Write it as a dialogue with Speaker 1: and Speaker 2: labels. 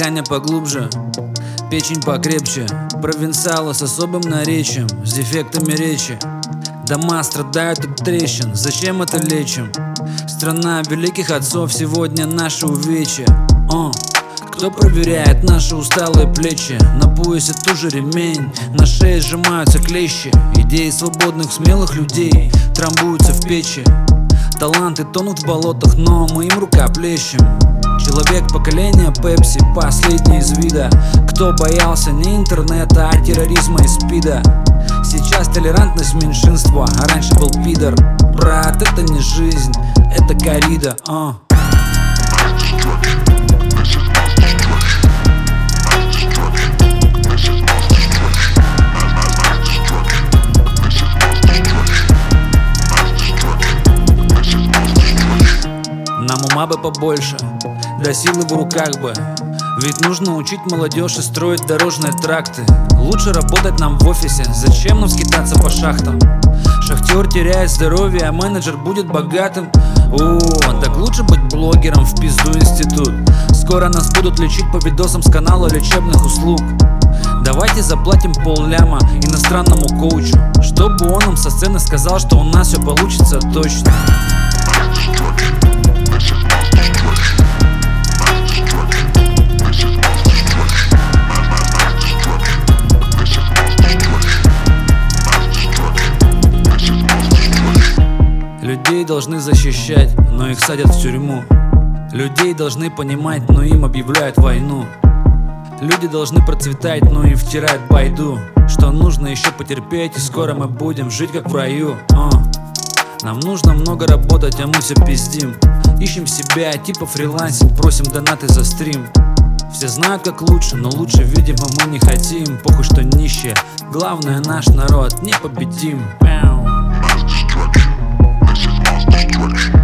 Speaker 1: Дыхание поглубже, печень покрепче. Провинциалы с особым наречием, с дефектами речи. Дома страдают от трещин, зачем это лечим? Страна великих отцов, сегодня наши увечья. Кто проверяет наши усталые плечи? На поясе тоже ремень, на шее сжимаются клещи. Идеи свободных, смелых людей трамбуются в печи. Таланты тонут в болотах, но мы им рукоплещем. Человек поколения Пепси, последний из вида. Кто боялся не интернета, а терроризма и спида. Сейчас толерантность меньшинства, а раньше был пидор. Брат, это не жизнь, это коррида. Нам ума бы побольше, да силы в руках бы. Ведь нужно учить молодежь и строить дорожные тракты. Лучше работать нам в офисе, зачем нам скитаться по шахтам? Шахтер теряет здоровье, а менеджер будет богатым. Так лучше быть блогером, в пизду институт. Скоро нас будут лечить по видосам с канала лечебных услуг. Давайте заплатим пол-ляма иностранному коучу, чтобы он нам со сцены сказал, что у нас все получится точно. Людей должны защищать, но их садят в тюрьму. Людей должны понимать, но им объявляют войну. Люди должны процветать, но им втирают байду, что нужно еще потерпеть, и скоро мы будем жить как в раю. Нам нужно много работать, а мы все пиздим. Ищем себя, типа фрилансим, просим донаты за стрим. Все знают как лучше, но лучше, видимо, мы не хотим. Похуй, что нищие, главное наш народ непобедим.
Speaker 2: This is mass destruction.